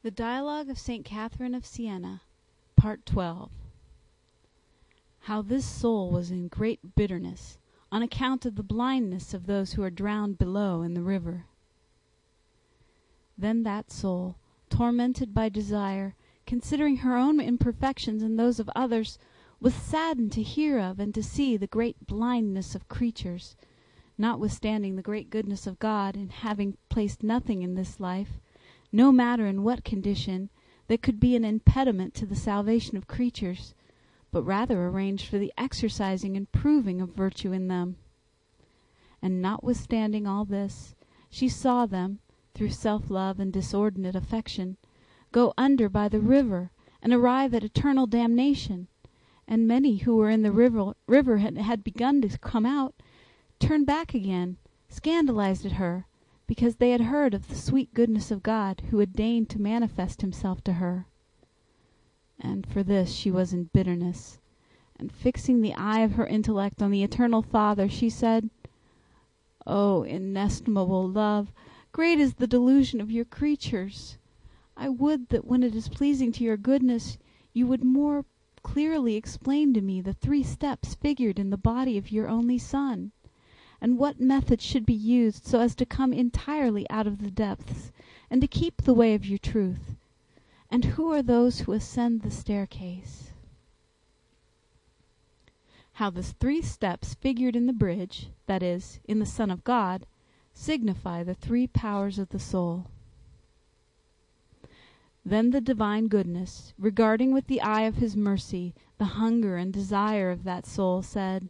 The Dialogue of St. Catherine of Siena, Part 12. How this soul was in great bitterness, on account of the blindness of those who are drowned below in the river. Then that soul, tormented by desire, considering her own imperfections and those of others, was saddened to hear of and to see the great blindness of creatures, notwithstanding the great goodness of God in having placed nothing in this life, no matter in what condition, that could be an impediment to the salvation of creatures, but rather arranged for the exercising and proving of virtue in them. And notwithstanding all this, she saw them, through self-love and disordinate affection, go under by the river, and arrive at eternal damnation, and many who were in the river had begun to come out, turned back again, scandalized at her, because they had heard of the sweet goodness of God, who had deigned to manifest himself to her. And for this she was in bitterness, and fixing the eye of her intellect on the eternal Father, she said, "O inestimable love, great is the delusion of your creatures. I would that when it is pleasing to your goodness, you would more clearly explain to me the 3 steps figured in the body of your only Son, and what method should be used so as to come entirely out of the depths, and to keep the way of your truth. And who are those who ascend the staircase?" How the 3 steps figured in the bridge, that is, in the Son of God, signify the 3 powers of the soul. Then the divine goodness, regarding with the eye of his mercy the hunger and desire of that soul, said,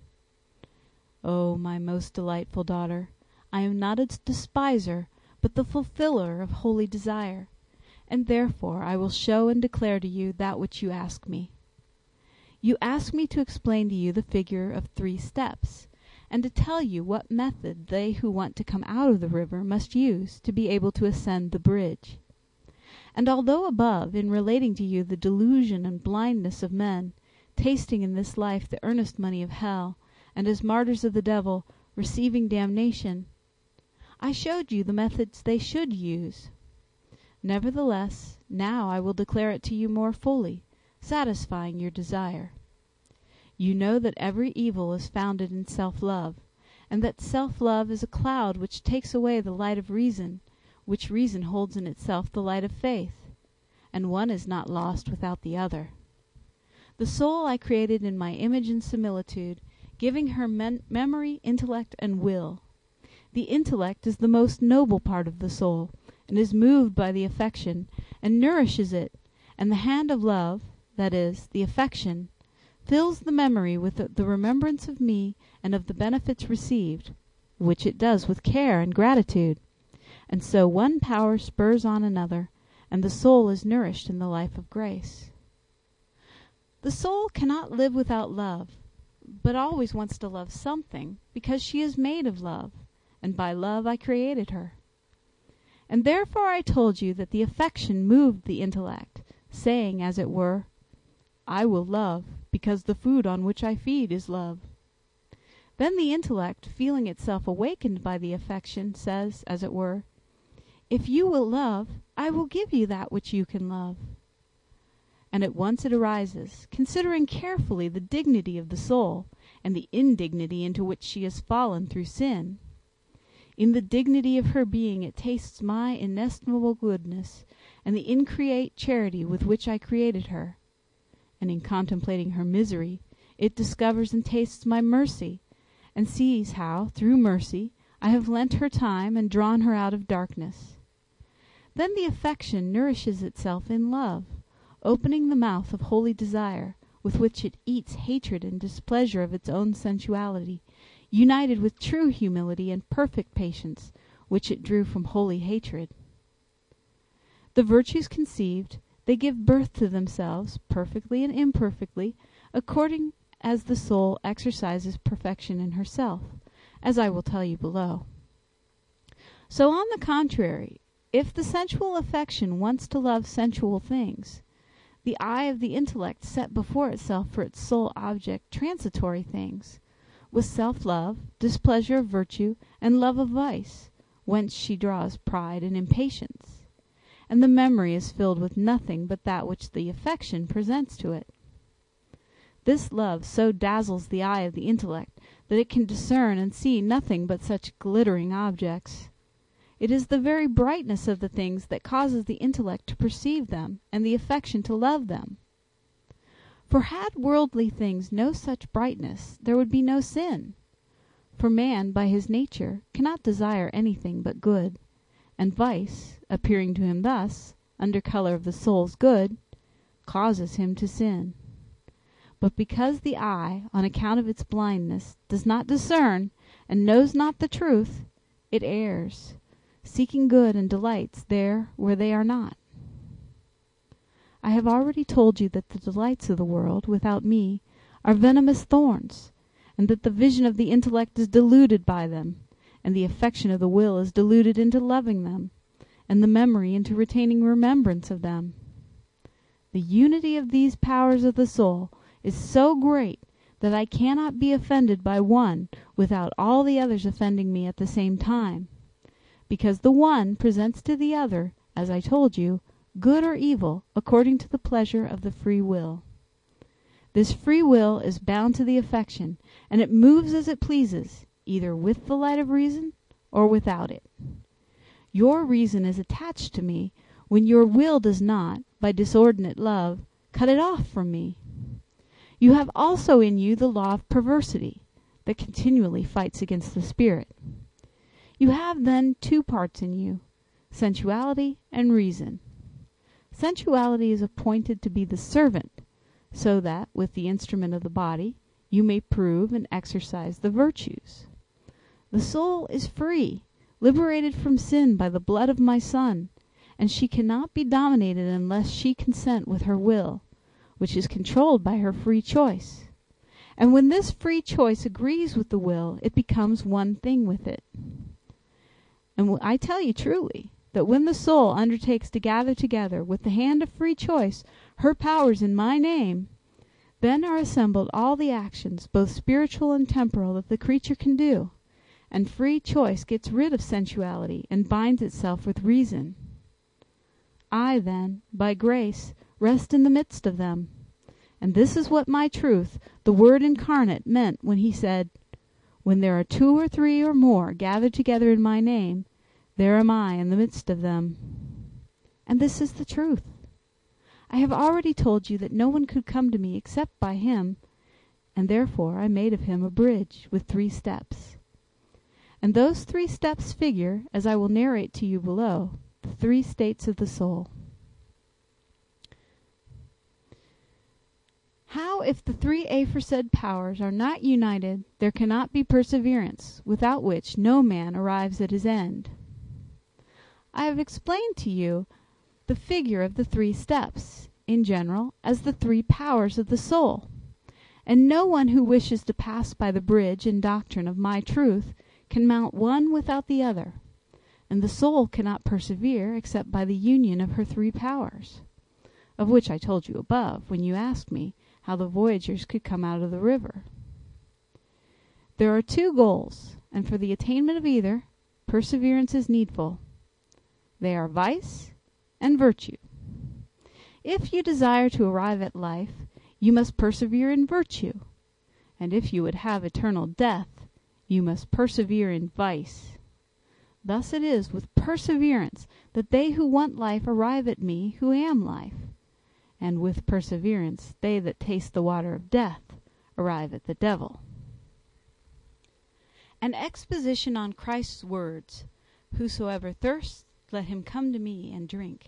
"O my most delightful daughter, I am not a despiser, but the fulfiller of holy desire, and therefore I will show and declare to you that which you ask me. You ask me to explain to you the figure of 3 steps, and to tell you what method they who want to come out of the river must use to be able to ascend the bridge. And although above, in relating to you the delusion and blindness of men, tasting in this life the earnest money of hell, and as martyrs of the devil, receiving damnation, I showed you the methods they should use. Nevertheless, now I will declare it to you more fully, satisfying your desire. You know that every evil is founded in self-love, and that self-love is a cloud which takes away the light of reason, which reason holds in itself the light of faith, and one is not lost without the other. The soul I created in my image and similitude, giving her memory, intellect, and will. The intellect is the most noble part of the soul, and is moved by the affection, and nourishes it, and the hand of love, that is, the affection, fills the memory with the remembrance of me and of the benefits received, which it does with care and gratitude, and so one power spurs on another, and the soul is nourished in the life of grace. The soul cannot live without love, but always wants to love something, because she is made of love, and by love I created her. And therefore I told you that the affection moved the intellect, saying, as it were, I will love, because the food on which I feed is love. Then the intellect, feeling itself awakened by the affection, says, as it were, If you will love, I will give you that which you can love. And at once it arises, considering carefully the dignity of the soul, and the indignity into which she has fallen through sin. In the dignity of her being it tastes my inestimable goodness, and the increate charity with which I created her. And in contemplating her misery, it discovers and tastes my mercy, and sees how, through mercy, I have lent her time and drawn her out of darkness. Then the affection nourishes itself in love, opening the mouth of holy desire, with which it eats hatred and displeasure of its own sensuality, united with true humility and perfect patience, which it drew from holy hatred. The virtues conceived, they give birth to themselves, perfectly and imperfectly, according as the soul exercises perfection in herself, as I will tell you below. So on the contrary, if the sensual affection wants to love sensual things, the eye of the intellect set before itself for its sole object transitory things, with self-love, displeasure of virtue, and love of vice, whence she draws pride and impatience. and the memory is filled with nothing but that which the affection presents to it. This love so dazzles the eye of the intellect that it can discern and see nothing but such glittering objects. It is the very brightness of the things that causes the intellect to perceive them, and the affection to love them. For had worldly things no such brightness, there would be no sin. For man, by his nature, cannot desire anything but good, and vice, appearing to him thus, under colour of the soul's good, causes him to sin. But because the eye, on account of its blindness, does not discern, and knows not the truth, it errs, seeking good and delights there where they are not. I have already told you that the delights of the world, without me, are venomous thorns, and that the vision of the intellect is deluded by them, and the affection of the will is deluded into loving them, and the memory into retaining remembrance of them. The unity of these powers of the soul is so great that I cannot be offended by one without all the others offending me at the same time, because the one presents to the other, as I told you, good or evil according to the pleasure of the free will. This free will is bound to the affection, and it moves as it pleases, either with the light of reason or without it. Your reason is attached to me when your will does not, by disordinate love, cut it off from me. You have also in you the law of perversity, that continually fights against the spirit. You have then two parts in you, sensuality and reason. Sensuality is appointed to be the servant, so that, with the instrument of the body, you may prove and exercise the virtues. The soul is free, liberated from sin by the blood of my Son, and she cannot be dominated unless she consent with her will, which is controlled by her free choice. And when this free choice agrees with the will, it becomes one thing with it. And I tell you truly, that when the soul undertakes to gather together with the hand of free choice her powers in my name, then are assembled all the actions, both spiritual and temporal, that the creature can do, and free choice gets rid of sensuality and binds itself with reason. I, then, by grace, rest in the midst of them, and this is what my truth, the Word incarnate, meant when he said, "When there are 2 or 3 or more gathered together in my name, there am I in the midst of them." And this is the truth. I have already told you that no one could come to me except by him, and therefore I made of him a bridge with 3 steps. And those 3 steps figure, as I will narrate to you below, the 3 states of the soul. How if the 3 aforesaid powers are not united, there cannot be perseverance, without which no man arrives at his end. I have explained to you the figure of the 3 steps, in general, as the 3 powers of the soul, and no one who wishes to pass by the bridge and doctrine of my truth can mount one without the other, and the soul cannot persevere except by the union of her 3 powers, of which I told you above, when you asked me how the voyagers could come out of the river. There are 2 goals, and for the attainment of either, perseverance is needful. They are vice and virtue. If you desire to arrive at life, you must persevere in virtue, and if you would have eternal death, you must persevere in vice. Thus it is with perseverance that they who want life arrive at me who am life, and with perseverance they that taste the water of death arrive at the devil. An exposition on Christ's words, "Whosoever thirsts, let him come to me and drink."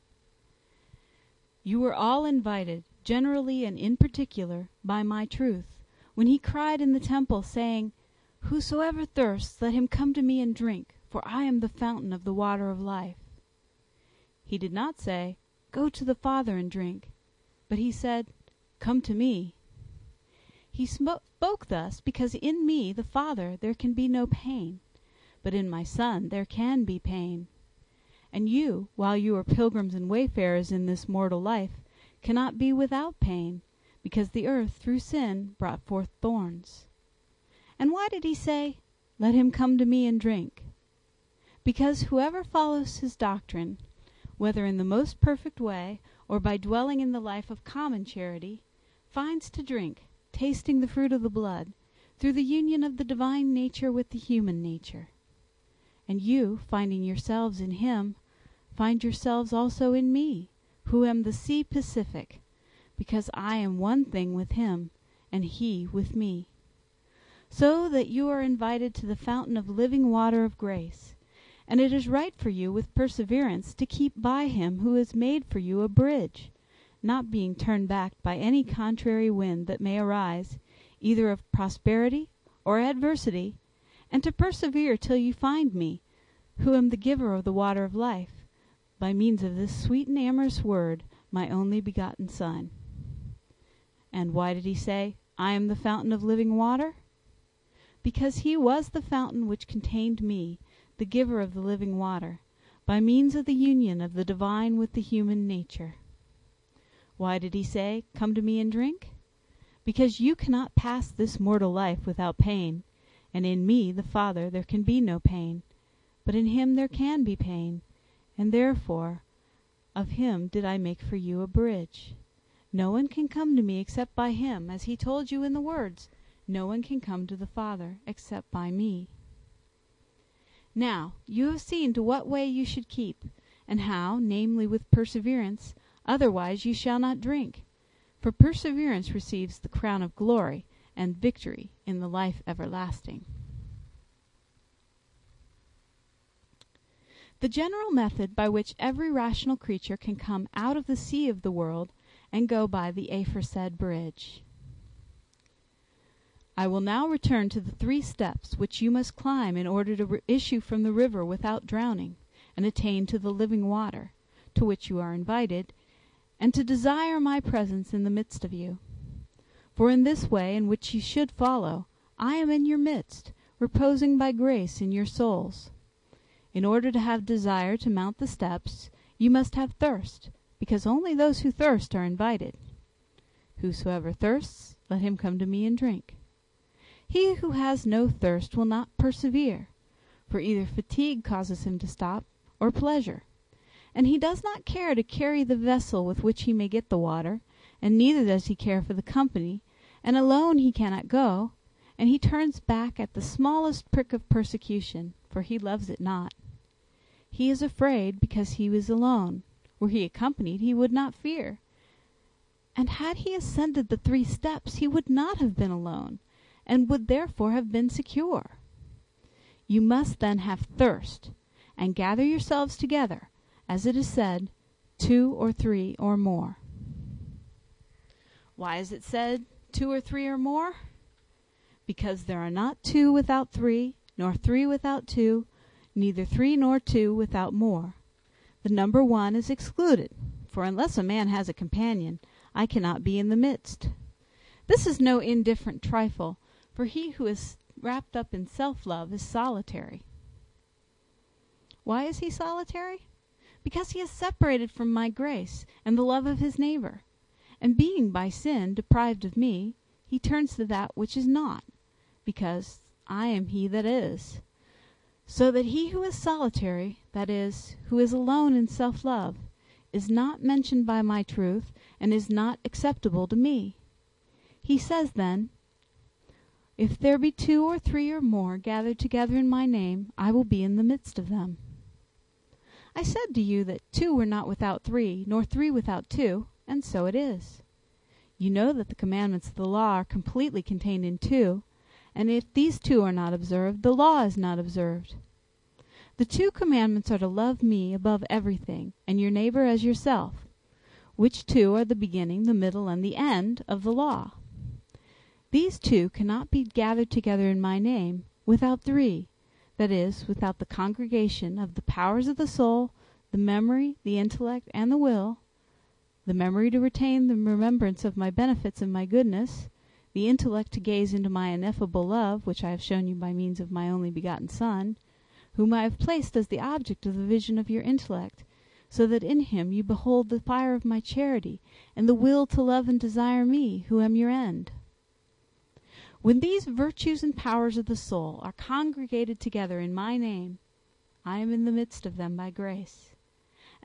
You were all invited, generally and in particular, by my truth, when he cried in the temple, saying, "Whosoever thirsts, let him come to me and drink, for I am the fountain of the water of life." He did not say, "Go to the Father and drink," but he said, "Come to me." He spoke thus because in me, the Father, there can be no pain, but in my Son there can be pain. And you, while you are pilgrims and wayfarers in this mortal life, cannot be without pain, because the earth through sin brought forth thorns. And why did he say, "Let him come to me and drink"? Because whoever follows his doctrine whether in the most perfect way, or by dwelling in the life of common charity, finds to drink, tasting the fruit of the blood, through the union of the divine nature with the human nature. And you, finding yourselves in him, find yourselves also in me, who am the sea Pacific, because I am one thing with him, and he with me. So that you are invited to the fountain of living water of grace, and it is right for you with perseverance to keep by him who has made for you a bridge, not being turned back by any contrary wind that may arise, either of prosperity or adversity, and to persevere till you find me, who am the giver of the water of life, by means of this sweet and amorous word, my only begotten Son. And why did he say, I am the fountain of living water? Because he was the fountain which contained me, the giver of the living water, by means of the union of the divine with the human nature. Why did he say, Come to me and drink? Because you cannot pass this mortal life without pain, and in me, the Father, there can be no pain, but in him there can be pain, and therefore of him did I make for you a bridge. No one can come to me except by him, as he told you in the words, No one can come to the Father except by me. Now you have seen to what way you should keep, and how, namely with perseverance, otherwise you shall not drink. For perseverance receives the crown of glory and victory in the life everlasting. The general method by which every rational creature can come out of the sea of the world and go by the aforesaid bridge. I will now return to the 3 steps which you must climb in order to issue from the river without drowning, and attain to the living water, to which you are invited, and to desire my presence in the midst of you. For in this way, in which you should follow, I am in your midst, reposing by grace in your souls. In order to have desire to mount the steps, you must have thirst, because only those who thirst are invited. Whosoever thirsts, let him come to me and drink. He who has no thirst will not persevere, for either fatigue causes him to stop, or pleasure. And he does not care to carry the vessel with which he may get the water, and neither does he care for the company, and alone he cannot go, and he turns back at the smallest prick of persecution, for he loves it not. He is afraid because he is alone. Were he accompanied, he would not fear. And had he ascended the 3 steps, he would not have been alone, and would therefore have been secure. You must then have thirst, and gather yourselves together, as it is said, 2 or 3 or more. Why is it said 2 or 3 or more? Because there are not 2 without 3, nor 3 without 2, neither 3 nor 2 without more. The number 1 is excluded, for unless a man has a companion, I cannot be in the midst. This is no indifferent trifle, for he who is wrapped up in self-love is solitary. Why is he solitary? Because he is separated from my grace and the love of his neighbor, and being by sin deprived of me, he turns to that which is not, because I am he that is. So that he who is solitary, that is, who is alone in self-love, is not mentioned by my truth, and is not acceptable to me. He says then, If there be 2 or 3 or more gathered together in my name, I will be in the midst of them. I said to you that 2 were not without 3, nor 3 without 2, and so it is. You know that the commandments of the law are completely contained in 2, and if these 2 are not observed, the law is not observed. The 2 commandments are to love me above everything, and your neighbor as yourself, which 2 are the beginning, the middle, and the end of the law. These 2 cannot be gathered together in my name without 3, that is, without the congregation of the powers of the soul, the memory, the intellect, and the will, the memory to retain the remembrance of my benefits and my goodness, the intellect to gaze into my ineffable love, which I have shown you by means of my only begotten Son, whom I have placed as the object of the vision of your intellect, so that in him you behold the fire of my charity, and the will to love and desire me, who am your end. When these virtues and powers of the soul are congregated together in my name, I am in the midst of them by grace.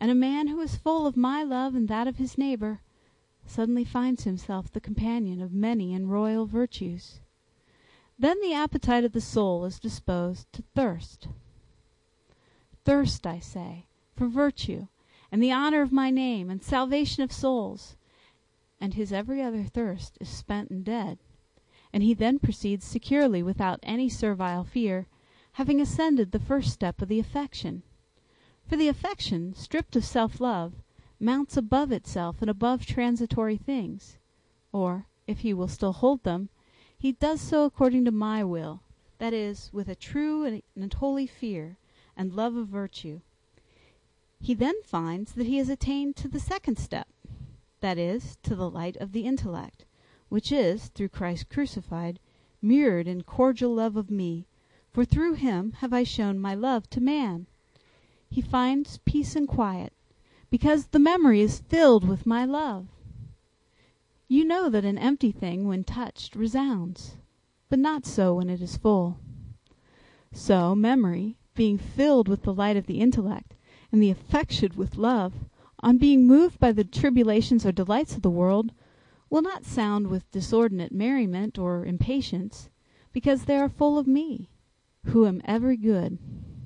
and a man who is full of my love and that of his neighbor suddenly finds himself the companion of many and royal virtues. Then the appetite of the soul is disposed to thirst. Thirst, I say, for virtue, and the honor of my name, and salvation of souls, and his every other thirst is spent and dead, and he then proceeds securely without any servile fear, having ascended the first step of the affection. For the affection, stripped of self-love, mounts above itself and above transitory things, or, if he will still hold them, he does so according to my will, that is, with a true and holy fear and love of virtue. He then finds that he has attained to the second step, that is, to the light of the intellect, which is, through Christ crucified, mirrored in cordial love of me, for through him have I shown my love to man. He finds peace and quiet, because the memory is filled with my love. You know that an empty thing, when touched, resounds, but not so when it is full. So memory, being filled with the light of the intellect, and the affection with love, on being moved by the tribulations or delights of the world, will not sound with disordinate merriment or impatience, because they are full of me, who am ever good.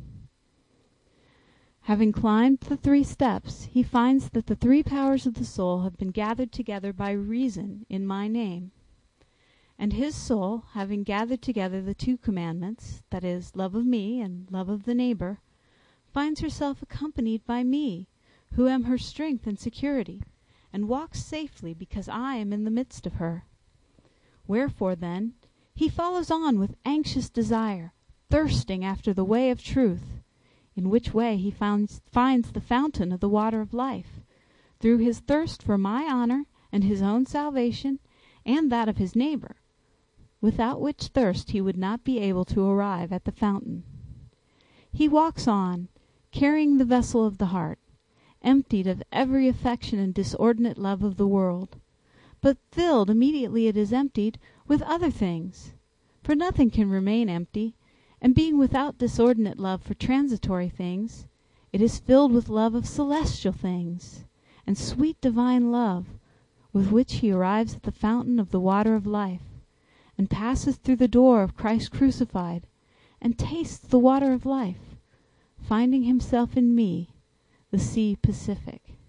Having climbed the 3 steps, he finds that the 3 powers of the soul have been gathered together by reason in my name. And his soul, having gathered together the 2 commandments, that is, love of me and love of the neighbor, finds herself accompanied by me, who am her strength and security, and walks safely because I am in the midst of her. Wherefore, then, he follows on with anxious desire, thirsting after the way of truth, in which way he finds the fountain of the water of life, through his thirst for my honor and his own salvation and that of his neighbor, without which thirst he would not be able to arrive at the fountain. He walks on, carrying the vessel of the heart, emptied of every affection and disordinate love of the world, but filled immediately it is emptied with other things, for nothing can remain empty, and being without disordinate love for transitory things, it is filled with love of celestial things, and sweet divine love, with which he arrives at the fountain of the water of life, and passes through the door of Christ crucified, and tastes the water of life, finding himself in me, the sea Pacific.